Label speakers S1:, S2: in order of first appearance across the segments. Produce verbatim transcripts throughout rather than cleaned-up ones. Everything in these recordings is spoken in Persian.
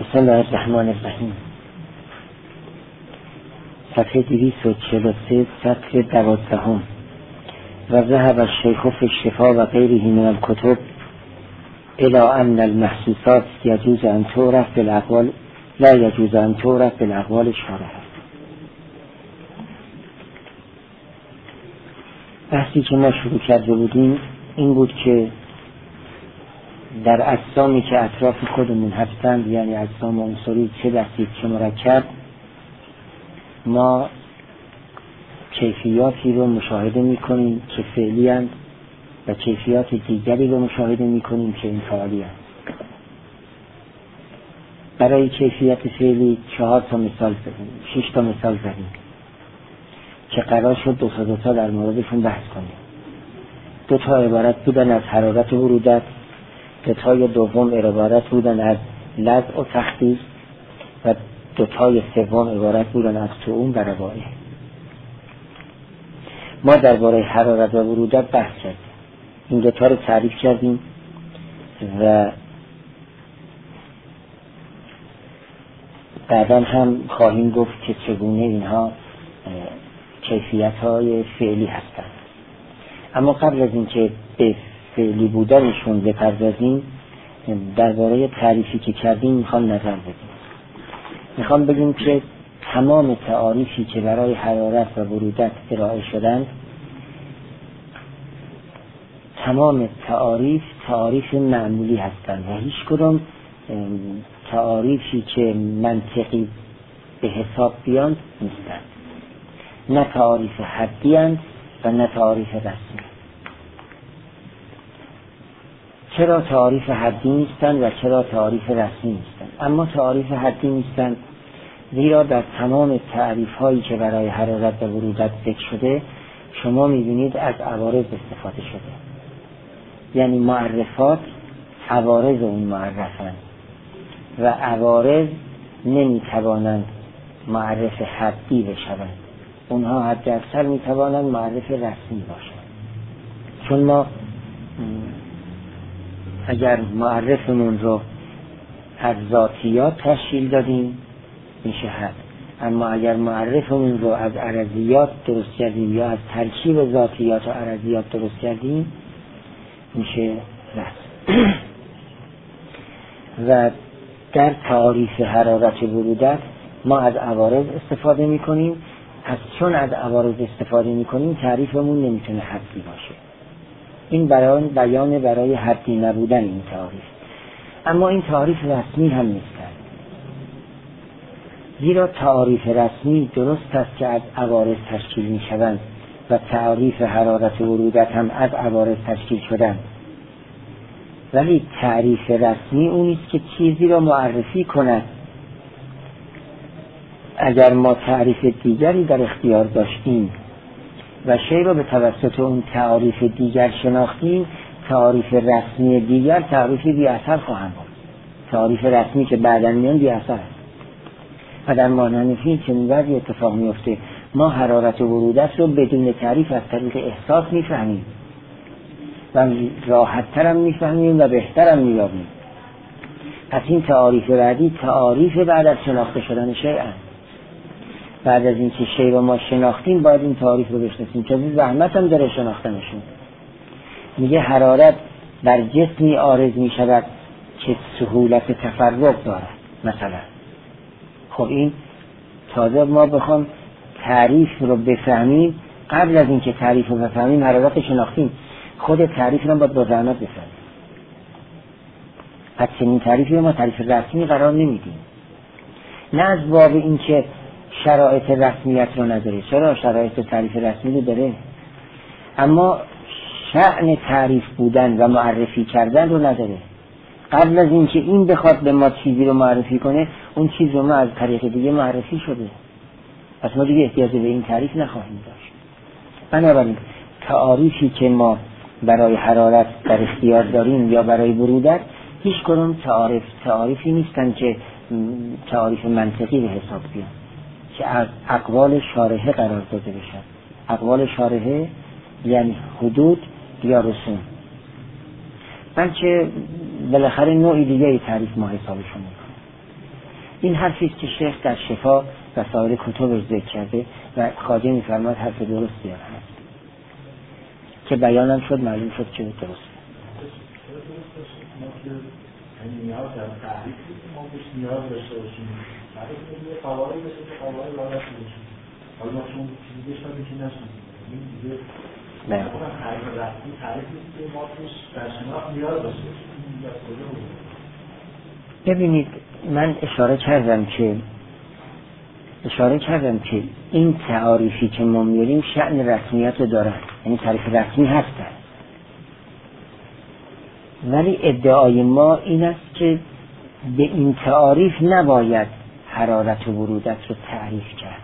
S1: بسم الله الرحمن الرحیم. صفحه دویست و چهل و سه، سطر دوازدهم. و ذهب الشیخ فی الشفا و غیره من الکتب الی ان المحسوسات یجوز ان تعرف بالاقوال لا یجوز ان تعرف بالاقوال الشارحه. بحثی که ما شروع کرده بودیم این بود که در اجسامی که اطراف خودمون هستند، یعنی اجسام عنصری چه بسیط چه مرکب، ما کیفیاتی رو مشاهده میکنیم که فعلی اند و کیفیات دیگری رو مشاهده میکنیم که انفعالی اند. برای کیفیت فعلی چهار تا مثال زدیم، شش تا مثال زدیم که قرار شد دو تا دو تا در موردشون بحث کنیم. دو تا عبارت بودن از حرارت ورودت، دو تای دوم عبارت بودن از لزع و تخدیر و دو تای سوم عبارت بودن از طعون و روائح. ما درباره حرارت و ورودت بحث کردیم، این دو تا رو تعریف کردیم و بعدا هم خواهیم گفت که چگونه اینها کیفیت های فعلی هستند. اما قبل از اینکه به فعلی بودنشون بپردازیم، درباره تعریفی که کردیم میخوام نظر بدیم. میخوام بگیم که تمام تعاریفی که برای حرارت و ورودت ارائه شدند، تمام تعاریف تعاریف معمولی هستند و هیچ کدام تعاریفی که منطقی به حساب بیاند نیستند. نه تعاریف حدی اند و نه تعاریف رسمی. چرا تعاریف حدی نیستند و چرا تعاریف رسمی نیستند؟ اما تعاریف حدی نیستند زیرا در تمام تعریف هایی که برای حرارت و ورودت ذکر شده شما میبینید از عوارض استفاده شده، یعنی معرفات عوارض اون معرفند و عوارض نمیتوانند معرف حدی بشوند، اونها حد اکثر میتوانند معرف رسمی باشند. چون ما اگر معرفمون رو از ذاتیات تشکیل دادیم میشه حد، اما اگر معرفمون رو از عرضیات درست کردیم یا از ترکیب ذاتیات و عرضیات درست کردیم میشه رسم. و در تعاریف حرارت ورودت ما از عوارض استفاده میکنیم، از چون از عوارض استفاده میکنیم تعریفمون نمیتونه حدی باشه. این برای بیان برای حدی نبودن این تعریف. اما این تعریف رسمی هم نیستند، زیرا تعریف رسمی درست است که از عوارض تشکیل میشوند و تعریف حرارت ورودت هم از عوارض تشکیل شدند، ولی تعریف رسمی اون است که چیزی را معرفی کند. اگر ما تعریف دیگری در اختیار داشتیم و شی را به توسط اون تعریف دیگر شناختیم، تعریف رسمی دیگر تعریفی بی اثر خواهند بود. تعریف رسمی که بعداً میان بی اثر است. و در مانند چنین وضعی اتفاق میفته، ما حرارت و ورودت رو بدون تعریف از طریق احساس میفهمیم و راحت‌تر هم میفهمیم و بهتر هم می‌یابیم. پس این تعریف بعدی تعریف بعد از شناخته شدن شیء است. بعد از اینکه شیء رو ما شناختیم باید این تعریف رو بشناسیم که زحمت هم داره شناختنشون. میگه حرارت بر جسمی عارض میشود که سهولت تفرق دارد مثلا. خب این تازه ما بخوام تعریف رو بفهمیم، قبل از اینکه تعریف رو بفهمیم حرارت شناختیم، خود تعریف رو باید با زحمت بفهمیم. پس چنین تعریفی رو ما تعریف رسمی قرار نمیدیم، نه از باب اینکه شرایط رسمیت رو نداره. چرا شرایط تعریف رسمی رو داره، اما شأن تعریف بودن و معرفی کردن رو نداره. قبل از اینکه این بخواد به ما چیزی رو معرفی کنه، اون چیز رو ما از طریق دیگه معرفی شده، پس ما دیگه احتیاج به این تعریف نخواهیم داشت. بنابراین تعریفی که ما برای حرارت در اختیار داریم یا برای ورودت، هیچ کدوم تعریف تعریفی نیستن که تعریف منطقی به حساب بیان، که از اقوال شارحه قرار داده بشن. اقوال شارحه یعنی حدود یا رسوم، بلکه بالاخره نوعی دیگه تعریف ما حسابشون میکنه. این حرفی که شیخ در شفا و سایر کتب ذکر کرده و خواجه می‌فرماد حرف درستی هست که بیانم شد، معلوم شد که درست.
S2: یعنی نیاز در تعریف ما بهش نیاز داشته باشیم، برای اینکه یه قواعدی باشه که قواعد رعایت بشه. حالا ما چون چیزی بشنویم که نشنویم، این دیگه نه اون تعریف رسمی تعریفی که ما توش در شناخت نیاز داشته باشیم. این از کجا بود؟
S1: ببینید من اشاره کردم که اشاره کردم که این تعاریفی که ما میاریم شأن رسمیت رو دارن، یعنی تعریف رسمی هستن، ولی ادعای ما این است که به این تعاریف نباید حرارت و برودت رو تعریف کرد،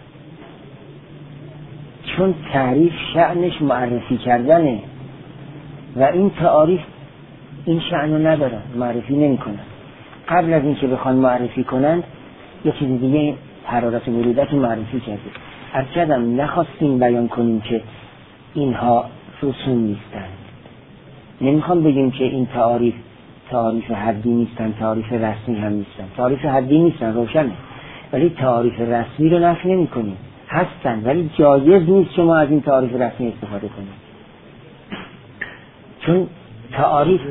S1: چون تعریف شأنش معرفی کردنه و این تعاریف این شأن رو ندارن، معرفی نمی کنن. قبل از اینکه بخوان معرفی کنند یه چیز دیگه حرارت و برودت رو معرفی کرده. ارچدم نخواستیم بیان کنیم که اینها رسوم نیستند، نمیخوام بگیم که این تعاریف تعاریف حدی نیستن، تعاریف رسمی هم نیستن. تعاریف حدی نیستن، روشنه، ولی تعاریف رسمی رو نفی نمی کنیم، هستن، ولی جایز نیست شما از این تعاریف رسمی استفاده کنید، چون تعاریف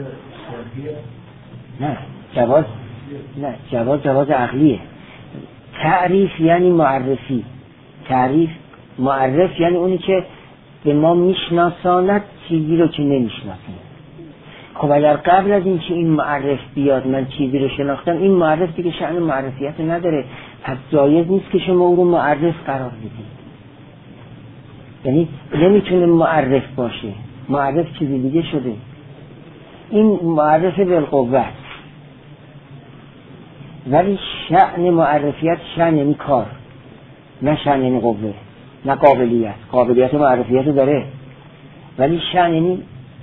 S1: نه جواز نه جواز جواز عقلیه. تعریف یعنی معرفی، تعریف معرف یعنی اونی که به ما میشناساند چیزی رو که نمیشناسیم. خب اگر قبل از این که این معرف بیاد من چیزی رو شناختم، این معرف دیگه شأن معرفیت نداره، پس جایز نیست که شما او رو معرف قرار بدید. یعنی نمیتونه معرف باشه، معرف چیزی دیگه شده. این معرف بالقوت، ولی شأن معرفیت شأن یعنی کار، نه شأن یعنی قوه، نه قابلیت. قابلیت و معرفیت داره، ولی شأن یعنی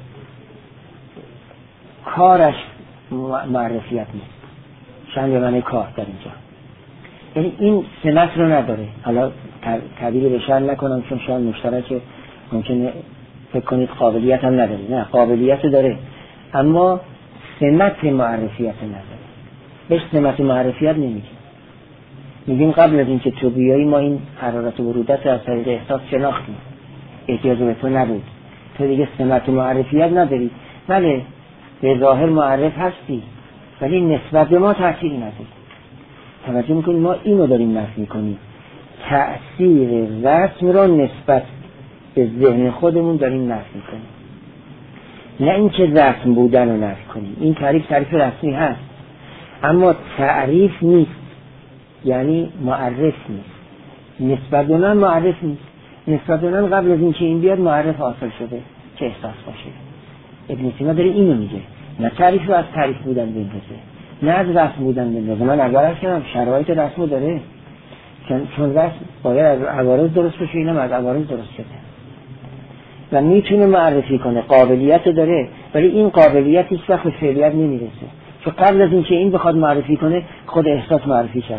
S1: کارش معرفیت نیست. شأن به معنی کار در اینجا، یعنی این سمت رو نداره. حالا تعبیر به شأن نکنم چون شأن مشترکه، ممکنه فکر کنید قابلیت هم نداره. نه، قابلیت داره اما سمت معرفیت نداره. بهش سمت معرفیت نمیگیم. میگیم قبل از اینکه تو بیایی ما این حرارت و برودت از طریق احساس شناختیم، احتیاج به تو نبود، تو دیگه سمت معرفیت نداری. بله به ظاهر معرف هستی ولی نسبت به ما تأثیری نداری. توجه میکنیم ما اینو داریم نفی میکنیم، تأثیر رسم رو نسبت به ذهن خودمون داریم نفی میکنیم، نه اینکه رسم بودن رو نفی کنیم. این تعریف تعریف رسمی هست اما تعریف نیست، یعنی معرف نیست. نسبت به من معرف نیست. نسبت به من قبل از اینکه این بیاد معرف حاصل شده که احساس باشه. ابن سینا داره اینو میگه، نه تعریف رو از تعریف بودن بندازه، نه از رسم بودن بندازه. من اول از کنم شرایط رسم داره، چون رسم باید از عوارض درست بشه، اینم از عوارض درست شده و میتونه معرفی کنه، قابلیت داره، ولی این قابلیت هیچ وقت به فعلیت نمیرسه، چون قبل از اینکه این بخواد معرفی کنه خود احساس معرفی کرده.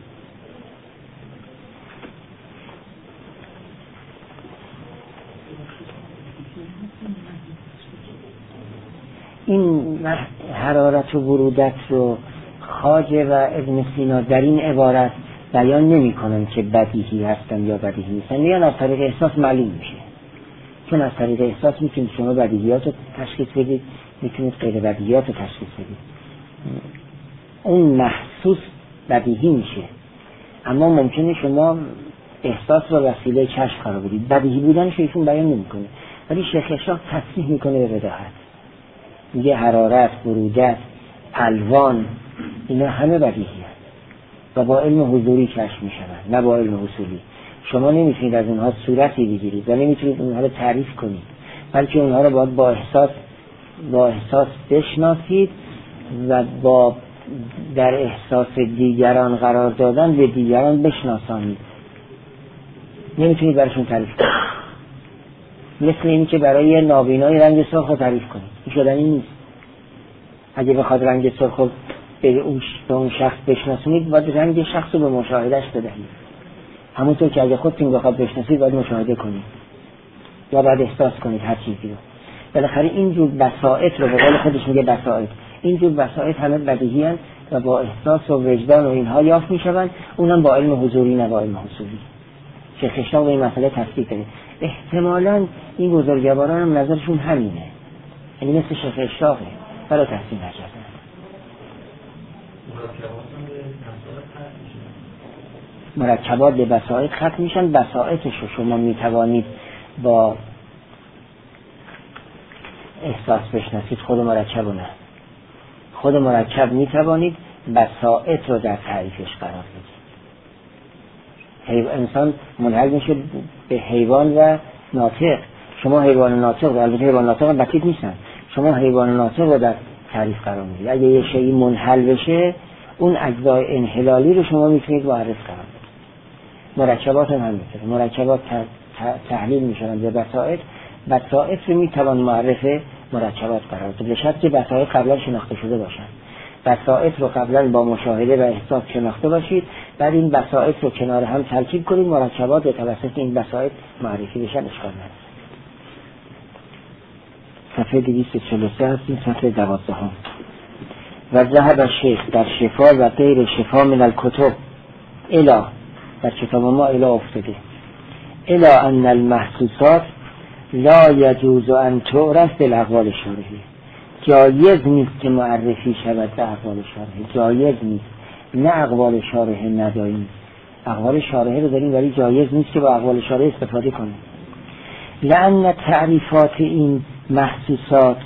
S1: این حرارت و برودت رو خواجه و ابن سینا در این عبارت بیان نمی کنن که بدیهی هستن یا بدیهی نیستن، میگن از طریق احساس معلوم میشه، چون از طریق احساس میتونید شما بدیهیات رو تشخیص بدید، میتونید غیر بدیهیات رو تشخیص بدید. اون محسوس بدیهی میشه، اما ممکنه شما احساس رو وسیله چشم قرار بدید. بدیهی بودنش ایشون بیان نمیکنه، ولی شیخ اشراق تصریح میکنه به بداهت، میگه حرارت، برودت، الوان، اینا همه بدیهی هست و با علم حضوری کشف میشن، نه با علم حصولی. شما نمیتونید از اونها صورتی بگیرید و نمیتونید اونها رو تعریف کنید، بلکه اونها رو باید با احساس با احساس بشناسید و با در احساس دیگران قرار دادن به دیگران بشناسانید. نمیتونید براشون تعریف کنید. مثل اینی که برای نابینای رنگ سرخ رو تعریف کنید، این شدنی نیست. اگه بخواد رنگ سرخ رو به اون, به اون شخص بشناسونید باید رنگ شخص رو به مشاهدهش بدهید. همونطور که اگه خودتون بخواد بشناسید باید مشاهده کنید یا باید احساس کنید هر چیزی رو. بالاخره اینجور بسائط رو به قول خودش میگه بسائط، اینجور بسائط همه بدیهی هستند و با احساس و وجدان و اینها یافت میشوند، اونم با علم حضوری نه با علم حصولی. شیخ اشراق به این مسئله تفصیل داره. احتمالاً این بزرگواران هم نظرشون همینه، یعنی مثل شیخ اشراقه، برای تحصیل نکردن. مرکبات به بسائط ختم میشن. بسائطش رو شما میتوانید با احساس بشناسید، خود مرکب رو نه. خود مرکب میتوانید بسائط رو در تعریفش قرار بدید. انسان منحل میشه به حیوان و ناطق. شما حیوان ناطق، البته حیوان ناطق هم بسیط نیستن، شما حیوان ناطق رو در تعریف قرار میدید. اگه یه شیئی منحل بشه، اون اجزای انحلالی رو شما میتونید معرف قرار بدید. مرکبات هم همینطوره. مرکبات تحلیل میشن به بسائط، بسائط رو میتوان معرف مرکبات قرار بدید، به شرطی که بسائط قبلا شناخته شده باشن. بسائط رو قبلا با مشاهده و احساس شناخته باشید، بعد این بسائط رو کنار هم ترکیب کنید، مرکبات به توسط این بسائط معرفی بشن، اشکال نداره. صفحه دویست و چهل و سه هستیم، صفحه دوازده هم. و ذهب شیخ در شفا و غیر شفا من الکتب الا، در کتاب ما الا افتاده، الا ان المحسوسات لا یجوز ان تعرف بالاقوال شارحی، جایز نیست که معرفی شود به اقوال شارحی، جایز نیست، نه اقوال شارحی نداریم، اقوال شارحی رو داریم ولی جایز نیست که با اقوال شارحی استفاده کنیم. لأن تعریفات این محسوسات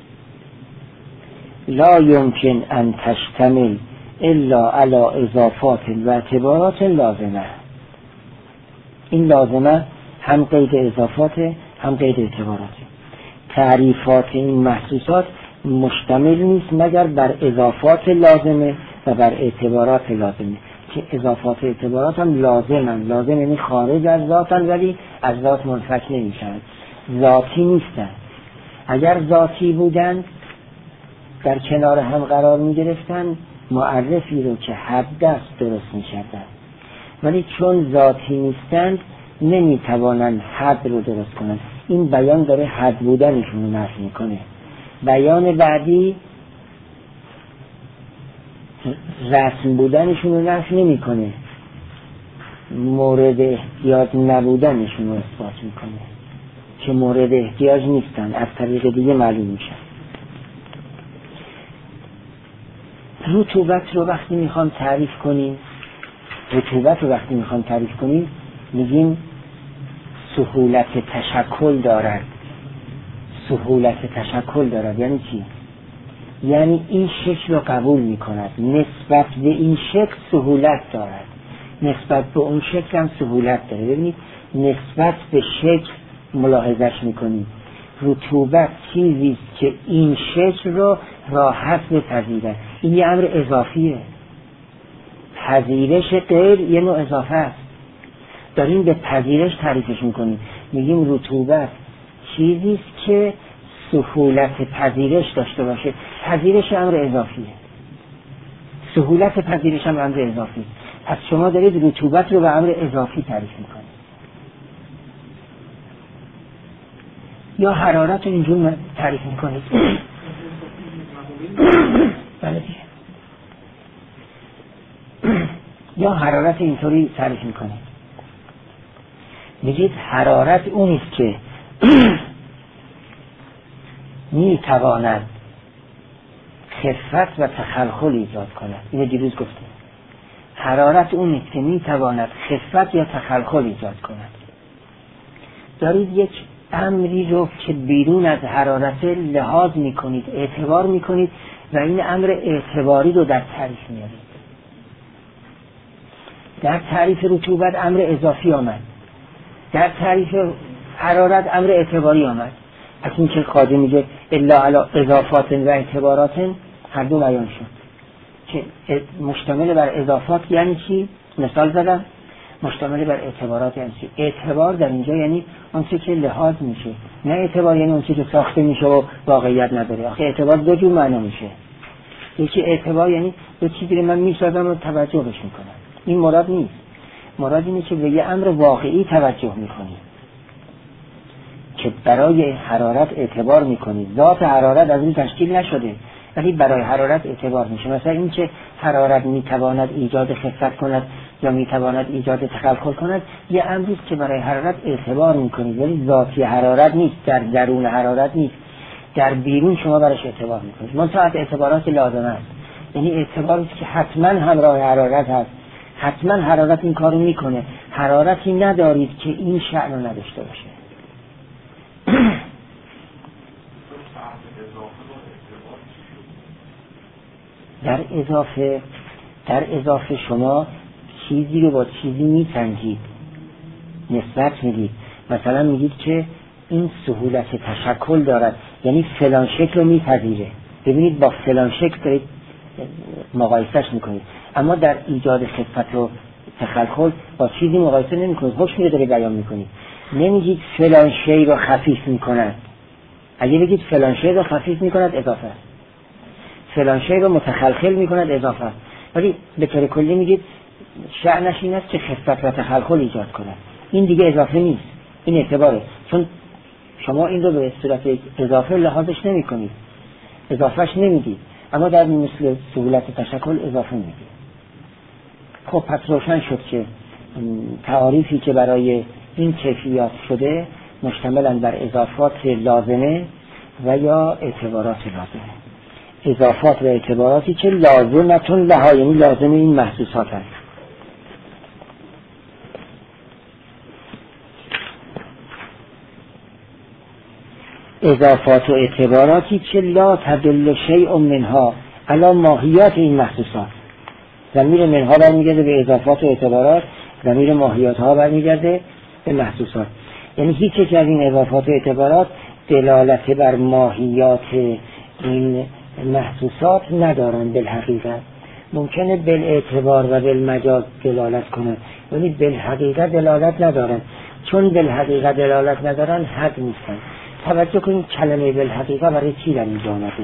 S1: لا يمكن ان تشتمل الا على اضافات و اعتبارات لازمه. این لازمه هم قید اضافات هم قید اعتبارات. تعریفات این محسوسات مشتمل نیست مگر بر اضافات لازمه و بر اعتبارات لازمه، که اضافات و اعتبارات هم لازمن. لازم یعنی خارج از ذاتن ولی از ذات منفک نمیشن، ذاتی نیستن. اگر ذاتی بودن در کنار هم قرار می گرفتن، معرفی رو که حد است درست می شدن، ولی چون ذاتی نیستند نمی توانند حد رو درست کنند. این بیان داره حد بودنشون رو نفی می کنه. بیان بعدی رسم بودنشون رو نفی نمی کنه، مورد احتیاج نبودنشون رو اثبات می کنه که مورد احتیاج نیستن، از طریق دیگه معلوم میشن. رطوبت رو وقتی میخوام تعریف کنیم، رطوبت رو وقتی میخوام تعریف کنیم میگیم سهولت تشکل دارد. سهولت تشکل دارد یعنی چی؟ یعنی این شکل رو قبول میکند، نسبت به این شکل سهولت دارد، نسبت به اون شکل هم سهولت داره. ببینید نسبت به شکل ملاحظش میکنیم. رطوبت چیزی است که این شکل رو راحت بپذیره. این یه امر اضافیه. پذیرش غیر یه نوع اضافه است. داریم به پذیرش تعریفش میکنیم، میگیم رطوبت چیزی است که سهولت پذیرش داشته باشه. پذیرش امر اضافیه، سهولت پذیرش هم امر اضافی. پس شما دارید رطوبت رو به امر اضافی تعریف میکنید. یا حرارت رو اینجور تعریف میکنید. بله دیگه. یا حرارت اینطوری تعریف میکنید، میگید حرارت اونیست که میتواند خفت و تخلخل ایجاد کند. اینو دیروز گفتیم. حرارت اونیست که میتواند خفت یا تخلخل ایجاد کند. دارید یک امری رو که بیرون از حرارت لحاظ میکنید، اعتبار میکنید و این امر اعتباری رو در تعریف میارید. در تعریف رطوبت امر اضافی آمد، در تعریف حرارت امر اعتباری آمد. از این که قاضی میگه الا علی اضافات و اعتبارات، هر دو بیان شد که مشتمل بر اضافات یعنی چی؟ مثال زدم. مشتمل بر اعتبارات یعنی چی؟ اعتبار در اینجا یعنی اون چه که لحاظ میشه، نه اعتبار یعنی اون چه که ساخته میشه و واقعیت نداره. آخه اعتبار دو جور معنا میشه. یکی اعتبار یعنی به چیزی که من میسازم و توجهش میکنم، این مراد نیست. مراد اینه که به یه امر واقعی توجه میکنی، که برای حرارت اعتبار میکنی. ذات حرارت از این تشکیل نشده ولی برای حرارت اعتبار میشه. مثلا این که حرارت میتواند ایجاد خفت کند یا میتواند ایجاد تخلخل کند، یه امری است که برای حرارت اعتبار میکنید، ولی ذاتی حرارت نیست، در درون حرارت نیست، در بیرون شما براش اعتبار میکنید. منتها اعتبارات لازمه است، یعنی اعتباری که حتما همراه حرارت هست، حتما حرارت این کارو میکنه. حرارتی ندارید که این شأن رو نداشته باشه. در اضافه در اضافه شما چیزی رو با چیزی میسنجید، نسبت میدید. مثلا میگید که این سهولت تشکل دارد، یعنی فلان شکل رو میپذیره. ببینید با فلان شکل دارید مقایسهش میکنید، اما در ایجاد خفت و تخلخل با چیزی مقایسه نمیکنید، حکم رو دارید بیان میکنید. نمیگید فلان شی رو خفیف میکند. اگه بگید فلان شی رو خفیف میکند اضافه است، فلان شی رو متخلخل میکند اضافه است، ولی به طور کلی میگید شأنش این است که خفت و تخلخل ایجاد کند. این دیگه اضافه نیست، این اعتباره، چون شما این رو به صورت اضافه لحاظش نمی کنید، اضافهش نمیدید، اما در مثل سهولت تشکل اضافه میدید. خب پس روشن شد که تعاریفی که برای این کیفیات شده مشتملن بر اضافات لازمه و یا اعتبارات لازمه. اضافات و اعتباراتی که لازمتون لها، یعنی لازم این محسوسات هست. اضافات و اعتباراتی که لا تدل شیء منها علی ماهیات این محسوسات. ضمیر منها برمیگرده به اضافات و اعتبارات، ضمیر ماهیات ها برمیگرده به محسوسات. یعنی هیچ یک از این اضافات و اعتبارات دلالت بر ماهیات این محسوسات ندارن. بالحقیقت ممکنه بالاعتبار و بالمجاز دلالت کنن، ولی بالحقیقت دلالت ندارن. چون بالحقیقت دلالت ندارن حد نیستن. توجه کنید کلمه بالحقیقت برای چی در اینجا آمده.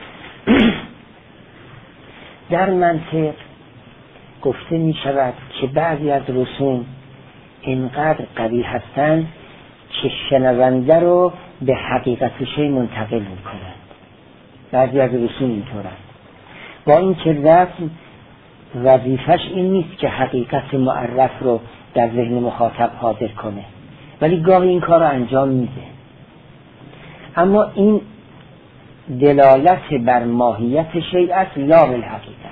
S1: در منطق گفته می شود که بعضی از رسوم اینقدر قوی هستند که شنونده رو به حقیقت شی منتقل می کنند. بعضی از رسوم اینطورند، با این که رسم وظیفش این نیست که حقیقت معرف رو در ذهن مخاطب حاضر کنه، ولی گاهی این کار رو انجام میده. اما این دلالت بر ماهیت شیء است لا بالحقیقت.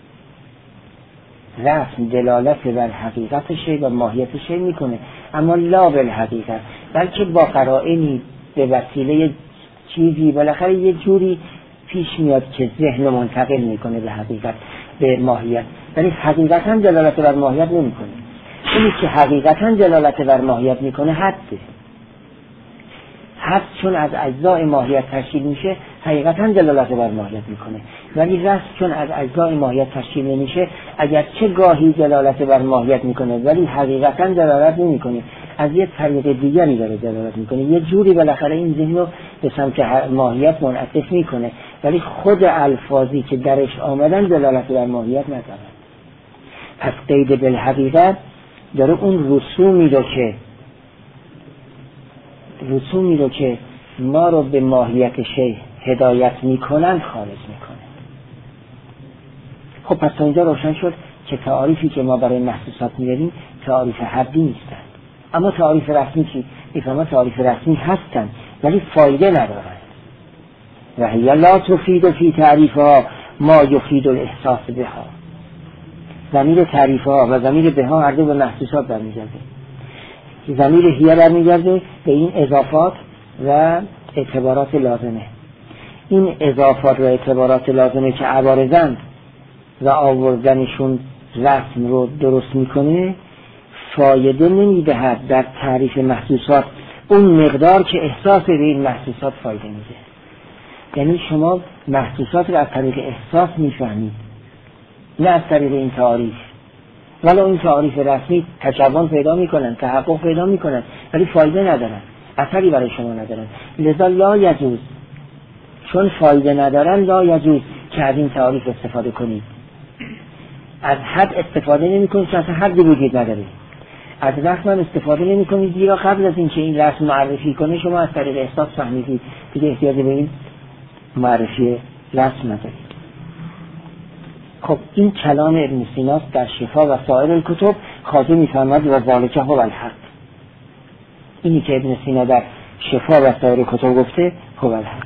S1: رسم دلالت بر حقیقت شیء و ماهیت شیء میکنه، اما لا بالحقیقت، بلکه با قرائنی به وسیله چیزی بالاخره یه جوری پیش میاد که ذهن منتقل میکنه به حقیقت، به ماهیت، ولی حقیقتا دلالت بر ماهیت نمیکنه. اینی که حقیقتا دلالت بر ماهیت میکنه حده. حد چون از اجزای ماهیت تشکیل میشه حقیقتا دلالت بر ماهیت میکنه، ولی رسم چون از اجزای ماهیت تشکیل نمیشه اگر چه گاهی دلالت بر ماهیت میکنه ولی حقیقتا دلالت نمیکنه، از یه طریق دیگری داره دلالت میکنه، یه جوری بالاخره این ذهن رو به سمت ماهیت منعطف میکنه، ولی خود الفاظی که درش آمدن دلالت بر ماهیت ندارن. پس قید بالحقیقت داره اون رسومی رو که رسومی رو که ما رو به ماهیت شیء هدایت میکنن خارج میکنه. خب پس تا اینجا روشن شد که تعاریفی که ما برای محسوسات میاریم تعاریف حدی نیستن. اما تعاریف رسمی چی؟ ایفاما تعاریف رسمی هستن ولی فایده ندارن. و هی لا تفید فی تعریفها ما یفید الاحساس بها. ضمیر تعریفها و ضمیر بها هر دو به محسوسات برمیگرده. ضمیر هیه برمیگرده به این اضافات و اعتبارات لازمه. این اضافات و اعتبارات لازمه که عوارضن و آوردنشون رسم رو درست میکنه فایده نمیدهد در تعریف محسوسات اون مقدار که احساس به این محسوسات فایده میده. یعنی شما محسوسات رو از طریق احساس میفهمید نه از طریق این تعریف. ولی این تعریف رسمی تجوان پیدا میکنن، تحقق پیدا میکنن، ولی فایده ندارن، اثری برای شما ندارن. لذا لا یجوز، چون فایده ندارن لا یجوز که از این تعریف استفاده کنید. از حد استفاده نمی کنید چون اصلا حدی وجود نداره. از رسم هم استفاده نمی کنید زیرا قبل از اینکه این رسم معرفی کنه شما از طریق احساس فهمیدید، دیگه احتیاج به این معرفی رسم ندارید. خب این کلام ابن سینا در شفا و سایر الکتب. خواجه میفرماد و ذالک هو الحق. اینی که ابن سینا در شفا و سایر کتب گفته هو الحق.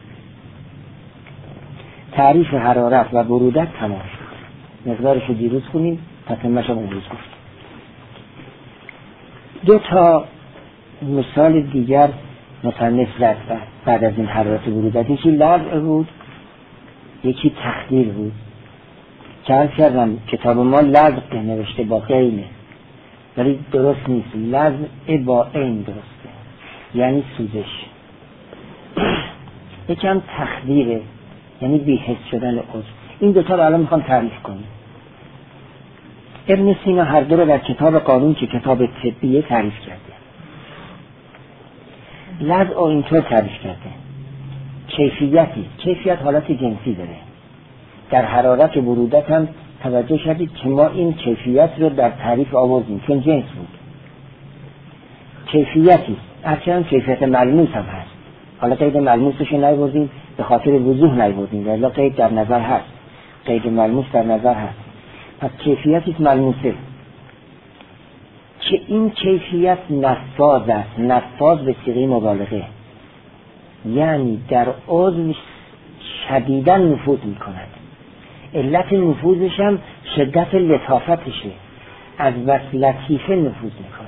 S1: تعریف حرارت و برودت تمام شد. مقدارش رو دیروز کنیم، تتمه‌اش رو امروز گفت. دو تا مثال دیگر مصنف زد بعد از این حرارت و برودت. یکی لرع بود، یکی تخدیر بود. که عرض کردم کتاب ما لرع نوشته با غینه، ولی درست نیست. لرع با عین درسته، یعنی سوزش. یکم تخدیره، یعنی بی‌حس شدن عضو. این دوتا رو الان میخوام تعریف کنیم. ابن سینا هر دو رو در کتاب قانون که کتاب طبیه تعریف کرده. لرع رو اینطور تعریف کرده: کیفیتی، کیفیت حالت جنسی داره. در حرارت و برودت هم توجه شدید که ما این کیفیت رو در تعریف آوردیم چون جنس بود. کیفیتی اصلا کیفیت ملموس هم هست. حالا قید ملموسش رو نیاوردیم به خاطر وضوح نیاوردیم، ولی قید در نظر هست، قید ملموس در نظر هست. پس کیفیتی ملموسه که این کیفیت نفاذ است. نفاذ به صیغه مبالغه، یعنی در عضو شدیداً نفوذ میکند. علت نفوذش هم شدت لطافتشه، از بس لطیفه نفوذ میکنه.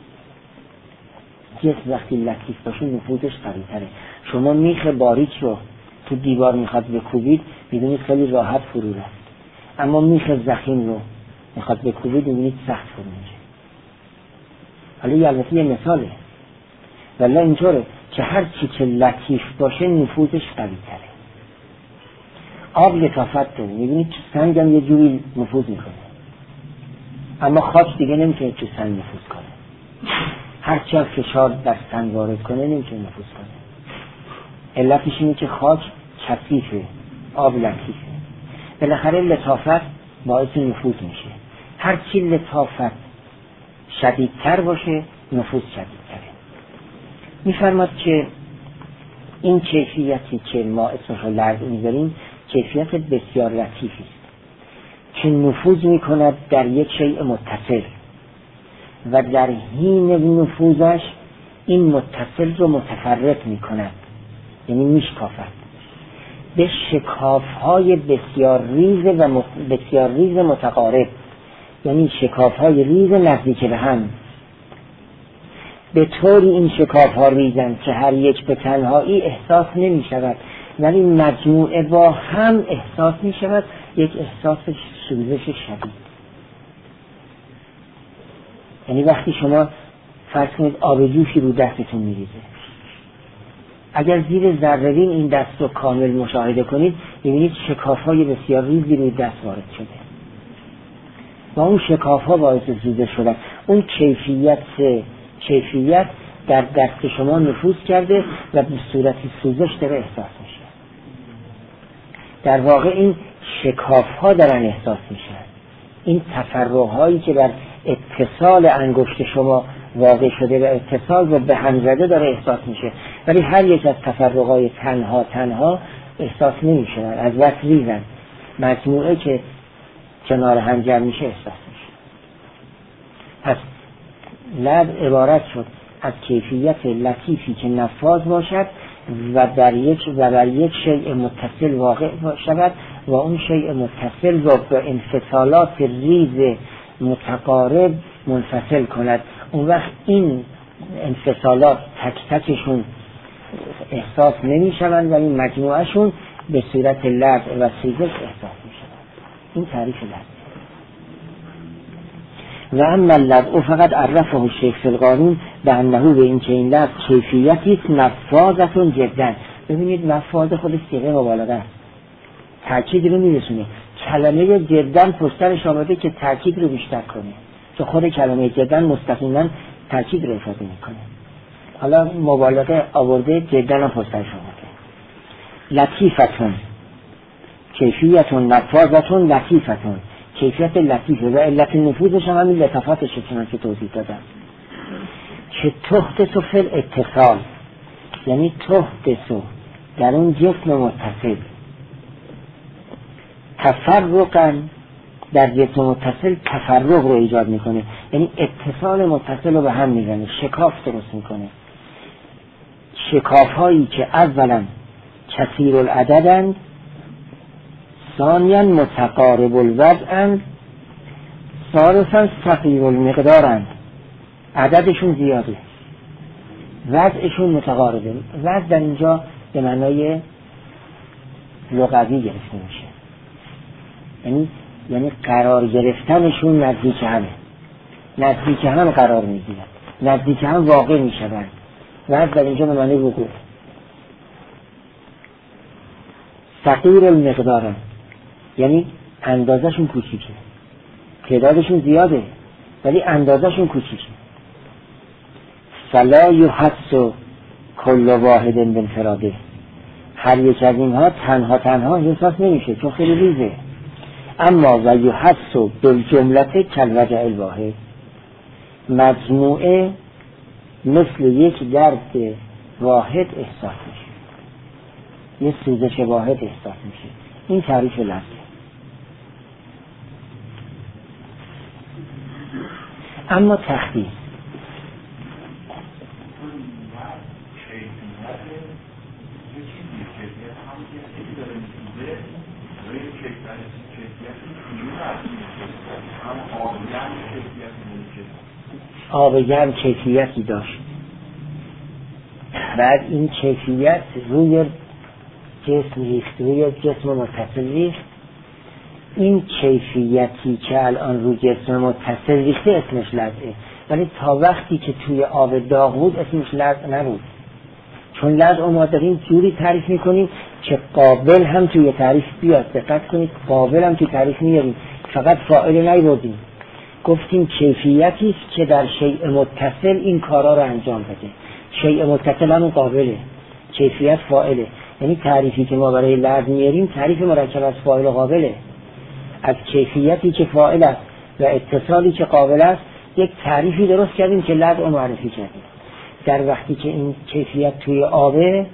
S1: جسم وقتی لطیف باشه نفوذش قوی‌تره. شما میخ باریک رو تو دیوار میخواد بکوبید میدونید خیلی راحت فرو رفت، اما میخ ضخیم رو میخواد بکوبید میدونید سخت فرو میشه. حالا یه البته یه مثاله، ولی اینطوره که هر چی که لطیف باشه نفوذش قوی‌تره. آب لطافت داره، میبینید تو سنگ هم یه جوری نفوذ میکنه، اما خاک دیگه نمیتونه تو سنگ نفوذ کنه. هرچی هم فشار در سنگ وارد کنه نمیتونه نفوذ کنه. علتش اینه که خاک کثیفه، آب لطیفه. بالاخره لطافت باعث نفوذ میشه. هرچی لطافت شدیدتر باشه نفوذ شدیدتره. میفرماد که این کیفیتی که ما اسمش رو لرع میذاریم کیفیت بسیار لطیفی است که نفوذ میکند در یک شیء متصل و در حین نفوذش این متصل رو متفرق میکند، یعنی میشکافد به شکافهای بسیار ریز و بسیار ریز متقارب، یعنی شکافهای ریز نزدیک به هم. به طوری این شکافها ریزند که هر یک به تنهایی احساس نمی شود، ولی مجموعه با هم احساس می شود، یک احساس سوزش شدید. یعنی وقتی شما فرض کنید آب جوشی رو دستتون می ریزه، اگر زیر ذره‌بین این دست رو کامل مشاهده کنید ببینید شکاف‌های بسیار ریزی روی دست وارد شده و اون شکاف‌ها باعث سوزش شدن. اون کیفیت کیفیت در دست شما نفوذ کرده و به صورت سوزش داره احساس میشه. در واقع این شکاف‌ها دارن احساس میشن، این تفرع‌هایی که در اتصال انگشت شما واقع شده و اتصال رو به هم زده داره احساس میشه، ولی هر یک از تفرقای تنها تنها احساس نمیشه، از وقت ریزن، مجموعه که کنار هم جمع میشه احساس میشه. پس لرع عبارت شد از کیفیت لطیفی که نفاذ باشد و در یک و در یک شیء متصل واقع شود و اون شیء متصل را به انفصالات ریز متقارب منفصل کند. اون وقت این انفصالات تک تکشون احساس نمی شوند ولی مجموعهشون به صورت لرع و سوزش احساس می شوند. این تعریف لرع. و اما اللرع فقط عرفه الشیخ فی القانون به انه به این که این لرع کیفیتی است نفاذتون جدا. ببینید نفاذ خود صیغه مبالغه است، تاکید رو میرسونه. کلمه جدا پشترش آمده که تاکید رو بیشتر کنه، که خود کلمه جدا مستقیما تاکید رو افاده میکنه. حالا مبالغه آورده، جدا هم پشترش آمده. لطیفتون کیفیتون نفاذتون لطیفتون، کیفیت لطیفه و علت نفوذش هم همین لطافتشه که توضیح دادم. که تحدث فی الاتصال، یعنی تحدث در اون جسم متصل، تفرقا در جسم متصل تفرق رو ایجاد میکنه، یعنی اتصال متصل رو به هم میزنه، شکاف درست میکنه. شکاف هایی که اولا کثیر العددند، ثانیا متقارب الوضعند، ثالثا صغیر المقدارند. عددشون زیاده، وضعشون متقاربه. وضع در اینجا به معنای لغوی گرفته میشه، یعنی یعنی قرار گرفتنشون نزدیک همه، نزدیک هم قرار میگیرن، نزدیک هم واقع میشوند. وضع در اینجا به معنی وقوع. صغیر المقدارند، یعنی اندازشون کوچیکه، تعدادشون زیاده ولی اندازشون کوچیکه. فلا یحس کل واحد بانفراده، هر یک از اینها تنها تنها احساس نمیشه چون خیلی ریزه. اما و یحس بالجمله کالوجع الواحد، مجموعه مثل یک درد واحد احساس میشه، یک سوزش واحد احساس میشه. این تعریف لفظه. اما تخصیص آب گرم کیفیتی داشت، بعد این کیفیت روی جسم ریخت، روی جسم متصل ریخت. این کیفیتی که الان روی جسم متصل ریخته اسمش لزعه، ولی تا وقتی که توی آب داغ بود اسمش لزع نبود، چون لزع ما داریم جوری تعریف میکنیم که قابل هم توی تعریف بیاد. دقت کنید، قابل هم توی تعریف میاریم، فقط فاعل نیاوردیم. گفتیم کیفیتی است که در شیء متصل این کارا رو انجام بده. شیء متصل همون قابله، کیفیت فاعله. یعنی تعریفی که ما برای لفظ میاریم تعریف مرکب از فاعل و قابله. از کیفیتی که فاعل است و اتصالی که قابل است یک تعریفی درست کردیم که لفظ رو معرفی کردیم. در وقتی که این کیفیت توی آبه،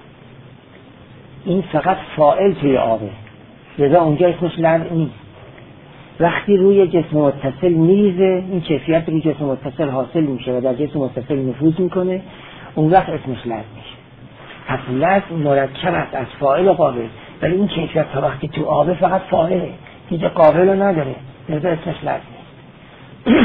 S1: این فقط فاعل توی آبه، لذا اونجا اسمش لفظ نیست. وقتی روی جسم متصل میریزه، این کیفیت روی جسم متصل حاصل میشه و در جسم متصل نفوذ میکنه، اون وقت اسمش لفظ میشه. پس لفظ مرکب است از فاعل و قابل، ولی این کیفیت تا وقتی تو آبه فقط فاعله، دیگه قابل رو نداره، لذا اسمش لفظ نیست.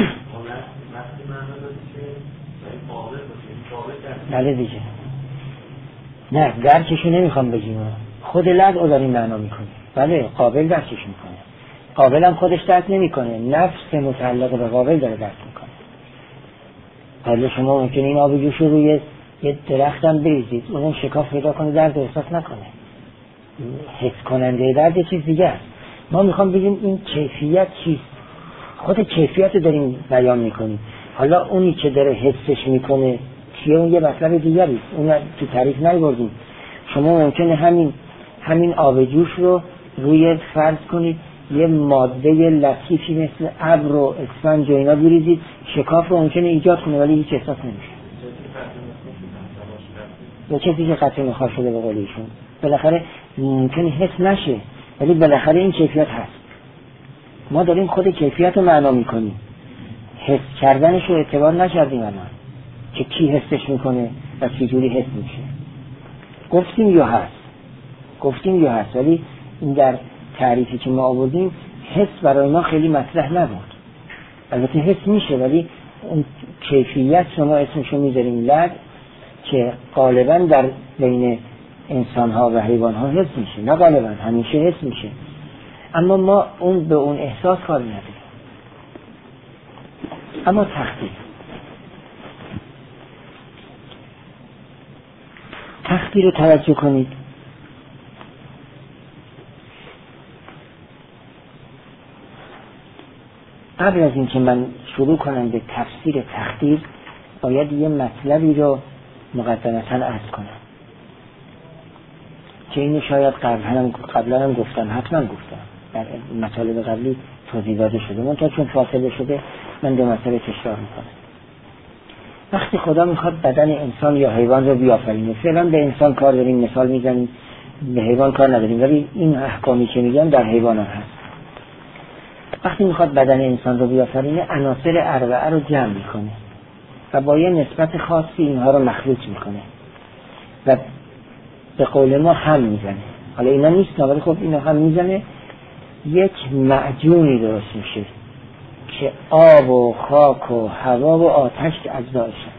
S1: بله دیگه، نه درکشو نمیخوام بگیم، خود لفظ رو داریم معنا میکنه. بله قابل درکش میکنه، قابل هم خودش درک نمیکنه، نفس متعلق به قابل داره درک میکنه. حالا شما ممکنه این آب جوش رو روی یه درخت هم بریزید، اونم شکاف پیدا کنه، درد احساس نکنه، حس کننده درد یه چیز دیگه است. ما میخوام بگیم این کیفیت چیست، خود کیفیت رو داریم بیان میکنیم. حالا اونی که داره حسش میکنه چیه، اون یه مطلب دیگری است، اون تو تعریف نیاوردیم. شما ممکنه همین همین آب جوش رو روی فرض کنید یه ماده لطیفی مثل ابر و اسفنج و اینا بریزید، شکاف رو ممکنه ایجاد کنه ولی هیچ احساس نمیشه. یا کسی که قطع نخواست شده به قول ایشون، بالاخره ممکنه حس نشه ولی بالاخره این کیفیت هست. ما داریم خود کیفیت رو معنا میکنیم، حس کردنش رو اعتبار نکردیم الان که کی حسش میکنه و چه جوری حس میشه. گفتیم یا هست، گفتیم یا هست، ولی این در تعریفی که ما آوردیم حس برای ما خیلی مطرح نبود. البته حس میشه ولی اون کیفیت شما اسمشو میذاریم لفظ که غالبا در بین انسان ها و حیوان ها حس میشه، نه غالبا همیشه حس میشه، اما ما اون به اون احساس کار نداریم. اما تختی تختی رو توجه کنید. قبل از این که من شروع کنم به تفسیر تخدیر باید یه مطلبی رو مقدمتاً عرض کنم که اینو شاید قبلا قبلا هم گفتم، حتما گفتم در مطالب قبلی توضیح داده شده، من تا چون فاصله شده من دو مسئله تکرار میکنم. وقتی خدا میخواد بدن انسان یا حیوان رو بیافرینه، فعلا به انسان کار داریم مثال میزنیم، به حیوان کار نداریم، ولی این احکامی که میگم در حیوان هم هست. وقتی میخواد بدن انسان رو بیافرینه عناصر اربعه رو جمع میکنه و با یه نسبت خاصی اینها رو مخلوط میکنه و به قول ما هم میزنه. حالا اینا نیست ولی خب اینا هم میزنه، یک معجونی درست میشه که آب و خاک و هوا و آتش اجزایشن.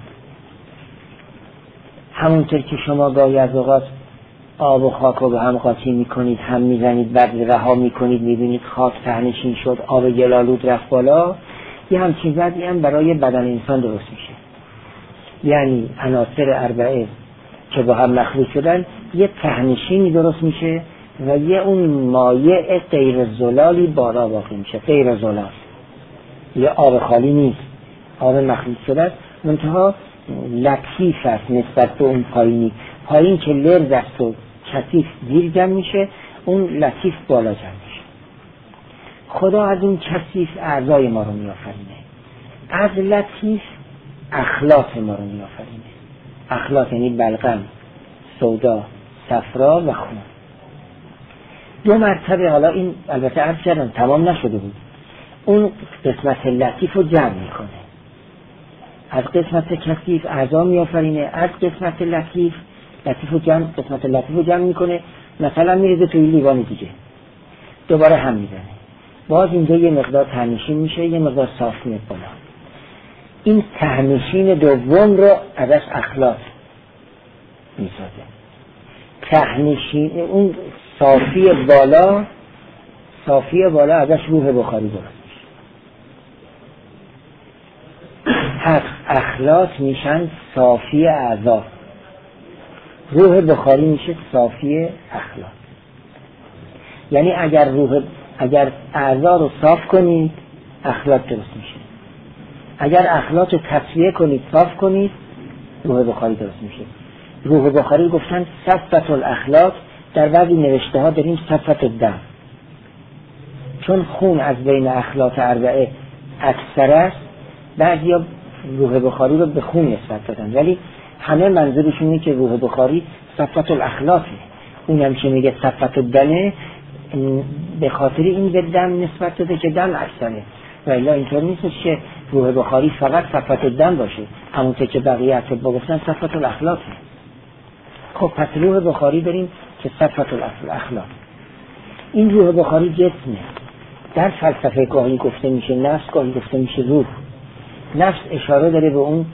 S1: همونطور که شما گاهی از اوقات آب و خاک رو به هم قاطی میکنید، هم میزنید، بعد رها میکنید، میبینید خاک تهنشین شد، آب گلالود رفت بالا، یه همچین وضعی هم برای بدن انسان درست میشه. یعنی عناصر اربعه که با هم مخلوط شدن یه تهنشینی درست میشه و یه اون مایع غیر زلالی بالا واقع میشه. غیر زلال یه آب خالی نیست، آب مخلوط شده است، منتها لطیف است نسبت به اون پایینی. پایین که لرز است و کثیف دیر جمع میشه، اون لطیف بالا جمع میشه. خدا از اون کثیف اعضای ما رو میآفرینه، از لطیف اخلاط ما رو میآفرینه. اخلاط یعنی بلغم، سودا، صفرا و خون. دو مرتبه، حالا این البته عرض کردم تمام نشده بود، اون قسمت لطیف رو جمع میکنه، از قسمت کثیف اعضا میآفرینه، از قسمت لطیف لطیف رو جمع قسمت لطیف رو جمع میکنه، مثلا میریزه توی لیوان دیگه، دوباره هم میزنه، باز اینجا یه مقدار تهنشین میشه، یه مقدار صاف میاد بالا. این تهنشین دوم رو ازش اخلاط میسازه. تهنشین اون صافی بالا، صافی بالا ازش روح بخاری درست میشه. پس اخلاط میشن صافی اعضا، روح بخاری میشه صافی اخلاط. یعنی اگر روح اگر اعضا رو صاف کنید اخلاط درست میشه، اگر اخلاط رو تصفیه کنید صاف کنید روح بخاری درست میشه. روح بخاری گفتن صفت الاخلاط، در بعضی نوشته ها داریم صفت الدم، چون خون از بین اخلاط اربعه اکثر است، بعضیا روح بخاری رو به خون نسبت دادن، ولی همه منظورشون اینه که روح بخاری صفت الاخلاطه. اونم که میگه صفت الدمه به خاطر این به دم نسبت داده که دم اکثره، و الا اینطور نیست که روح بخاری فقط صفت الدم باشه، همونطور که بقیه اطباء گفتن صفت الاخلاطه. خب پس روح بخاری داریم که صفت الاخلاط. این روح بخاری جسمه. در فلسفه گاهی گفته میشه نفس، گاهی گفته میشه روح. نفس اشاره داره به اون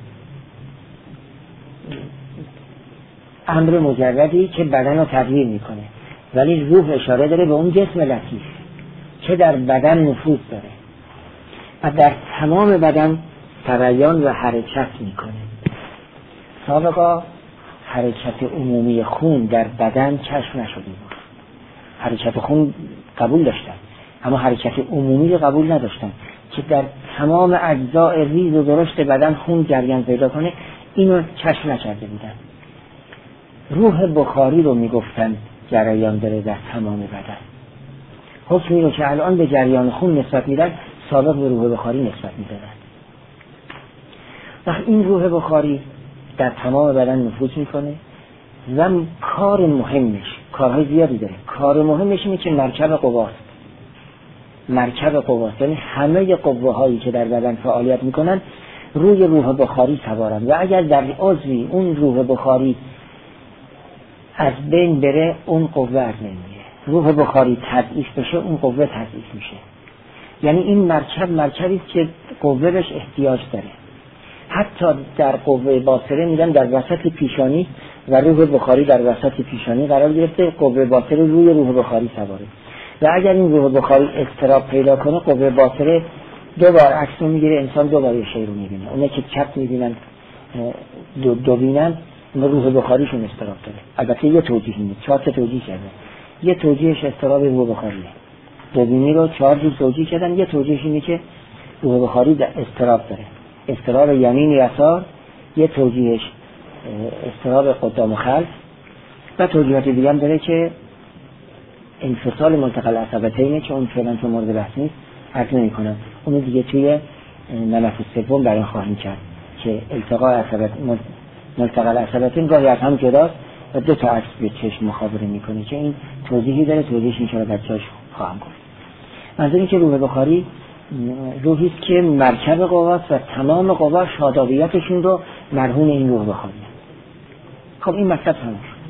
S1: امر مجردی که بدن رو تغییر میکنه، ولی روح اشاره داره به اون جسم لطیف که در بدن نفوذ داره و در تمام بدن سریان و حرکت میکنه. سابقا حرکت عمومی خون در بدن کشف نشده بود. حرکت خون قبول داشتن اما حرکت عمومی رو قبول نداشتن که در تمام اجزاء ریز و درشت بدن خون جریان پیدا کنه، اینو کشف نکرده بودن. روح بخاری رو میگفتن جریان داره در تمام بدن. حکمی رو که الان به جریان خون نسبت میدن سابق به روح بخاری نسبت میدادن. وقتی این روح بخاری در تمام بدن نفوذ میکنه و کار مهمش، کارهای زیادی داره، کار مهمش اینه که مرکب قواست. مرکب قواست یعنی همه قوه هایی که در بدن فعالیت میکنن روی روح بخاری سوارن و اگر در عضوی اون روح بخاری از بین بره اون قوه از بین میره. روح بخاری تضعیف بشه اون قوه تضعیف میشه. یعنی این مرکب مرکبی است که قوه بهش احتیاج داره. حتی در قوه باصره میگن در وسط پیشانی و روح بخاری در وسط پیشانی قرار گرفته، قوه باصره روی روح بخاری سواره و اگر این روح بخاری اضطراب پیدا کنه قوه باصره دو بار عکس رو میگیره، انسان دو بار یه شی رو میبینه. اونه که چپ میبینن دو, دو بینن روح بخاریشون اضطراب داره. البته یه توجیه نیست، چهار تا توجیه کردن. یه توجیهش اضطراب روح بخاریه، دو بینی رو چهار جور توجیه کردن. یه توجیهش اینه که روح بخاری اضطراب داره، اضطراب یمین یسار. یه توجیهش اضطراب قدام و خلف و توجیهات دیگه هم داره که انفصال ملتقى العصبتینه که اون فعلا تو مورد بحث نیست، عرض نمی کنم. اون دیگه توی ملف سوم بیان خواهیم کرد که التقاء عصبت ملتقى العصبتین گاهی از هم جداست، و دو تا عکس به چشم مخابره میکنه که این توضیحی داره، توضیحش اینجا در جاش خواهم گفت. منظور این که روح بخاری روحی است که مرکب قواست و تمام قوا شادابیتشون رو مرهون این روح بخاری. خب این مطلب تمام شد.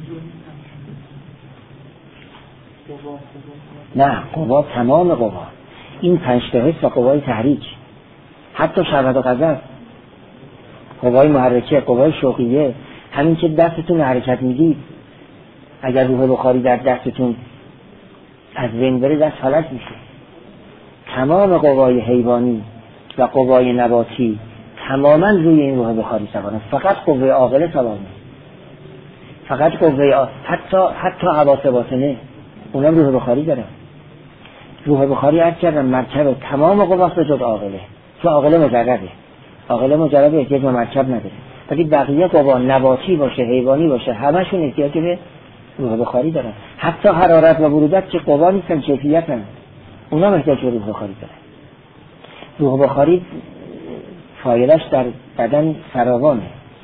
S1: نه، قوا تمام قوا، این پنج تا حس و قوای تحریک، حتی شهوت و غضب، قوای محرکه، قوای شوقیه، همین که دستتون حرکت میدید، اگر روح بخاری در دستتون از بین بره دست حالت میشه. تمام قوای حیوانی و قوای نباتی تماما روی این روح بخاری سواره. فقط قوه عاقله سوار نیست، فقط قوه آ... حتی حتی حواس باطنه اونم روح بخاری داره. روح بخاری عرض کردم مرکب تمام قواست به جز عاقله، چون عاقله مجرده، عاقله مجرد احتیاج به مرکب نداره، ولی بقیه قوا نباتی باشه حیوانی باشه همشون احتیاج به روح بخاری دارن. حتی حرارت و برودت که قوا نیستن، کیفیتن، اونا احتیاج به روح بخاری دارن. روح بخاری فایدهش در بدن فراوانه.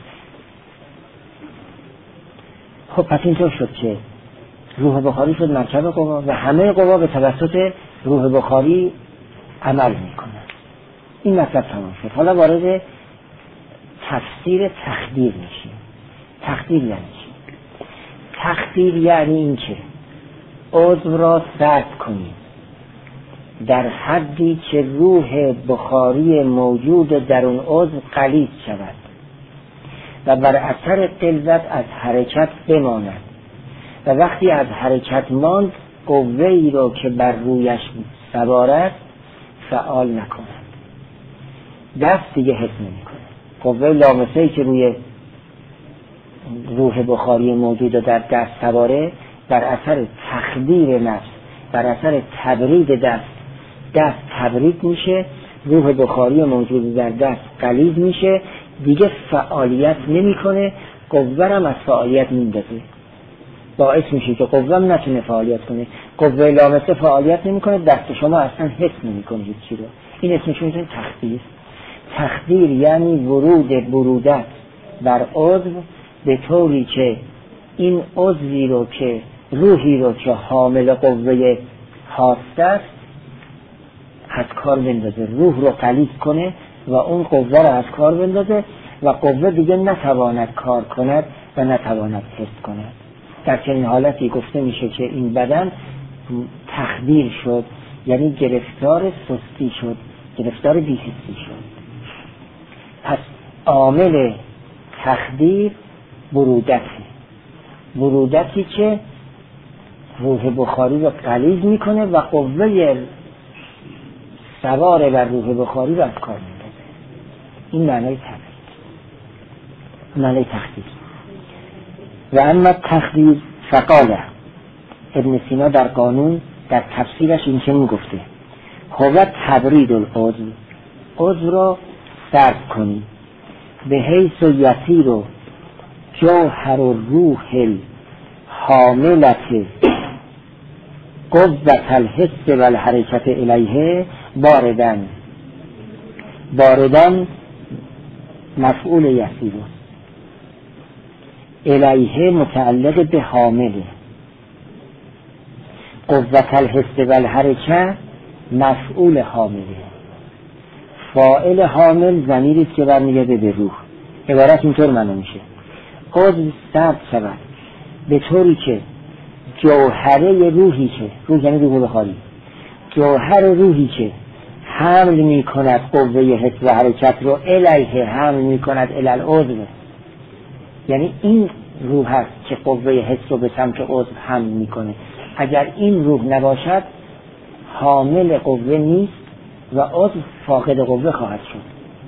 S1: خب پس اینطور شد که روح بخاری شد مرکب قوا و همه قوا به توسط روح بخاری عمل میکنن. این مطلب تمام شد. حالا وارد تفسیر تخدیر میشیم. تخدیر یعنی چی؟ تخدیر یعنی این که عضو را سرد کنیم در حدی که روح بخاری موجود در اون عضو غلیظ شود و بر اثر غلظت از حرکت بماند و وقتی از حرکت ماند قوه‌ای رو که بر رویش سوار است فعال نکند. دست دیگه حس نمی‌کنه. قوه لامسه‌ای که روی روح بخاری موجود در دست سواره بر اثر تخدیر نفس، بر اثر تبرید دست، دست تبرید میشه، روح بخاری موجود در دست غلیظ میشه، دیگه فعالیت نمی‌کنه، قوه هم از فعالیت میندازه، باعث میشه که قوه هم نتونه فعالیت کنه. قوه لامسه فعالیت نمی‌کنه، دست شما اصلا حس نمی‌کنه هیچ رو. این اسمش میشه تخدیر. تخدیر یعنی ورود برودت بر عضو به طوری که این عضوی رو که روحی رو که حامل قوه هاست است از کار بندازه، روح رو غلیظ کنه و اون قوه رو از کار بندازه و قوه دیگه نتواند کار کند و نتواند حس کند. در چنین حالتی گفته میشه که این بدن تخدیر شد، یعنی گرفتار سستی شد، گرفتار بی‌حسی شد. پس عامل تخدیر برودتی، برودتی که روح بخاری رو غلیظ میکنه و قوه سوار بر روح بخاری رو از کار میندازه. این معنی تخدیر، معنی تخدیر. و اما تخدیر فقاله ابن سینا در قانون در تفسیرش این چنین گفته: هو تبرید العضو، عضو رو سرد کنی، به حیث و یسیر و جوهر و روح الحاملت قوت الحس و الحرکت الیه باردن. باردن مفعول یسیر، الیه متعلق به حامله، قوت الحس و الحرکت مفعول حامله، فاعل حامل ضمیری است که برمیگرده به روح. عبارت اینطور معنی میشه: عضو سرد شود به طوری که جوهره روحی که، روح یعنی روح بخاری، جوهر روحی که حمل میکند قوه حس و حرکت رو الیه، حمل میکند الی العضو، یعنی این روح هست که قوه حس رو به سمت عضو حمل میکنه. اگر این روح نباشد حامل قوه نیست و عضو فاقد قوه خواهد شد.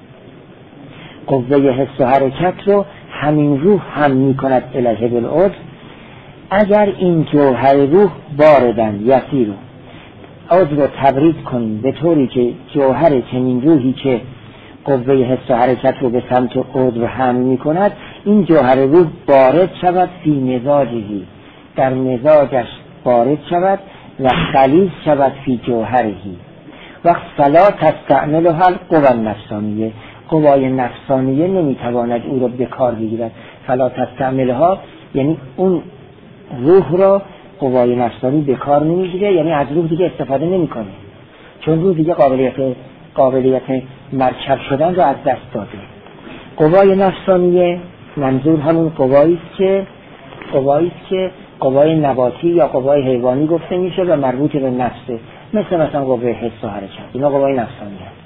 S1: قوه حس و حرکت رو همین روح حمل میکند الیه بالعضو. اگر این جوهر روح باردن یسیر، عضو رو تبرید کنیم به طوری که جوهر چنین روحی که قوه حس و حرکت رو به سمت عضو حمل میکند، این جوهر روح بارد شود فی مزاجهی، در مزاجش بارد شود و غلیظ شود فی جوهرهی. وقت فلا تستعملها القوى النفسانیه، قوای نفسانیه نمیتواند او را به کار بگیرد. فلا تستعملها یعنی اون روح را قوای نفسانی به کار نمیگیره، یعنی از روح دیگه استفاده نمیکنه، چون روح دیگه قابلیت قابلیت مرکب شدن رو از دست داده. قوای نفسانیه منظور همون قوایی است که قوایی است که قوای نباتی یا قوای حیوانی گفته میشه و مربوط به نفسه، مثل مثلا قوای حس و حرکت، اینا قوای نفسانی هست.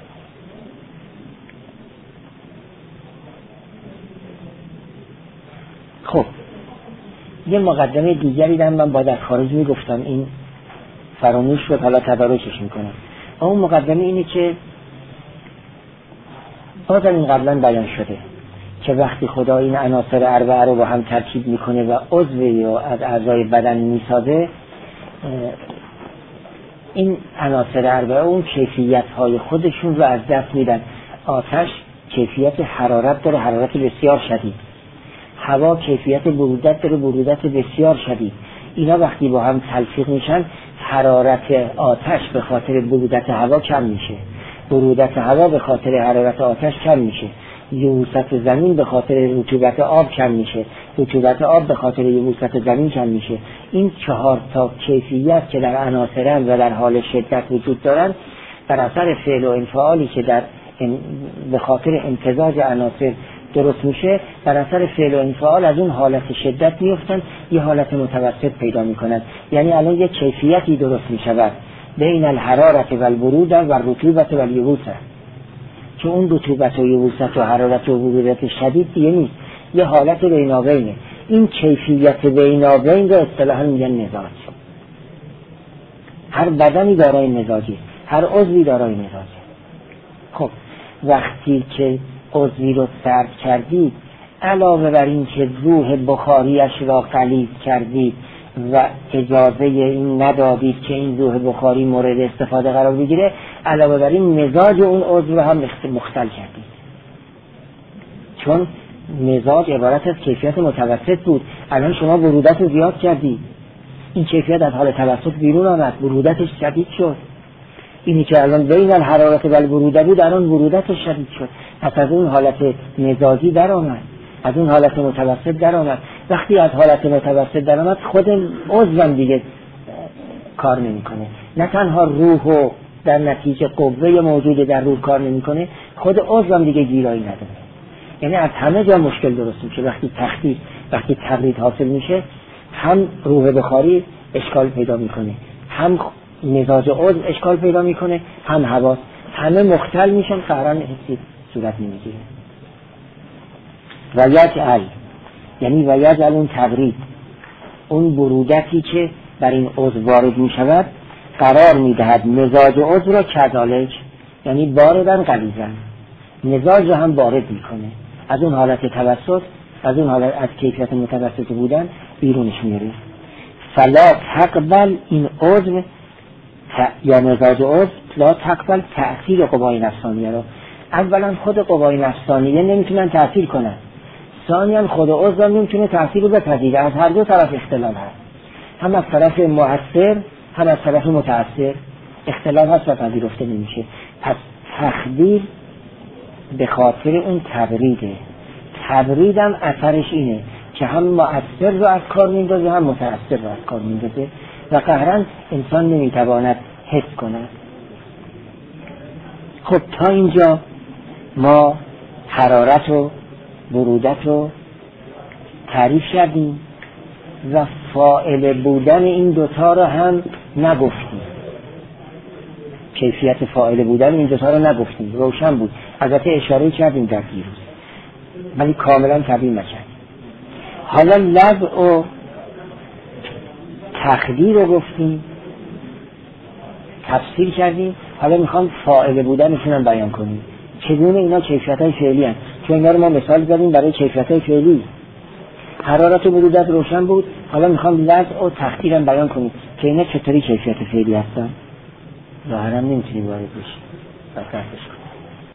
S1: خب یه مقدمه دیگری دارم، من با در خارج میگفتم این فراموش شد، حالا تدارکش میکنم. اون مقدمه اینه که بازم این قبلا بیان شده که وقتی خدا این عناصر اربعه رو با هم ترکیب میکنه و عضوی یا از اعضای بدن میسازه، این عناصر اربعه اون کیفیت های خودشون رو از دست میدن. آتش کیفیت حرارت داره، حرارت بسیار شدید. هوا کیفیت برودت داره، برودت بسیار شدید. اینا وقتی با هم تلفیق میشن، حرارت آتش به خاطر برودت هوا کم میشه، برودت هوا به خاطر حرارت آتش کم میشه، یبوست زمین به خاطر رطوبت آب کم میشه، رطوبت آب به خاطر یبوست زمین کم میشه. این چهار تا کیفیت که در عناصرن و در حال شدت وجود دارن، در اثر فعل و انفعالی که در به خاطر امتزاج عناصر درست میشه، در اثر فعل و انفعال از اون حالت شدت میفتن یه حالت متوسط پیدا میکنن. یعنی الان یه کیفیتی درست میشود بین الحرارت و البرود و الرطوبت و الیبوست، که اون رطوبت و یبوست و حرارت و برودت شدید دیگه نیست، یه حالت بینابینه. این کیفیت بینابین رو اصطلاحا میگن مزاج. هر بدنی دارای مزاجی، هر عضوی دارای مزاجی. خب وقتی که عضوی رو سرد کردید، علاوه بر این که روح بخاریش را غلیظ کردید و اجازه این ندادید که این روح بخاری مورد استفاده قرار بگیره، علاوه بر این مزاج اون عضو رو هم مختل کردید. چون مزاج عبارت از کیفیت متوسط بود، الان شما برودت رو زیاد کردید، این کیفیت از حال توسط بیرون آمد، برودتش شدید شد. اینی که الان بین الحرارت و البروده بود، الان برودتش شدید شد، پس از اون حالت مزاجی در آمد، از اون حالت متوسط در آمد. وقتی از حالت متوسط در آمد، خود عضو دیگه کار نمیکنه، نه تنها روح و در نتیجه قوه موجود در روح کار نمیکنه، خود عضو دیگه گیرایی نداره. یعنی از همه جا مشکل درست میشه. وقتی تخدیر وقتی تبرید حاصل میشه، هم روح بخاری اشکال پیدا میکنه، هم مزاج عضو اشکال پیدا میکنه، هم هوا، همه مختل میشن، قهران حسی صورت نمیگیره. و یجعل، یعنی و یجعل اون تبرید، اون برودتی که بر این عضو وارد میشود قرار میدهد مزاج عضو را کذالک، یعنی باردن غلیظن، مزاج رو هم بارد میکنه، از اون حالت توسط، از اون حالت از کیفیت متوسط بودن بیرونش میاره. فلا تقبل این عضو یا مزاج عضو، لا تقبل تأثیر قوای نفسانیه رو. اولا خود قوای نفسانیه نمیتونن تأثیر کنن، ثانیاً خود عضو نمیتونه تأثیر رو بپذیره. از هر دو طرف اختلال هست، هم از طرف مؤثر هم از طرف متأثر اختلال هست و پذیرفته نمیشه. پس تخدیر به خاطر اون تبریده. تبریدم اثرش اینه که هم مؤثر رو از کار میندازه، هم متأثر رو از کار میندازه و قهرن انسان نمیتواند حس کند. خب تا اینجا ما حرارت و برودت رو تعریف کردیم و فاعل بودن این دوتا رو هم نگفتیم، کیفیت فاعل بودن این دوتا رو نگفتیم، روشن بود، البته اشاره کردیم در دیروز ولی کاملا تبیین نکردیم. حالا لب و تخدیر رو گفتیم، تفسیر کردیم، حالا میخوام فاعل بودنشون هم بیان کنیم، چگونه اینا کیفیت‌های فعلی هستند، چون اینا رو ما مثال زدیم برای کیفیت‌های فعلی. حرارت و برودت روشن بود، حالا میخوام لب و تخدیر هم بیان کنیم که اینا چطوری کیفیت فعلی هستن. ظاهرا نمیتونیم وارد بشیم.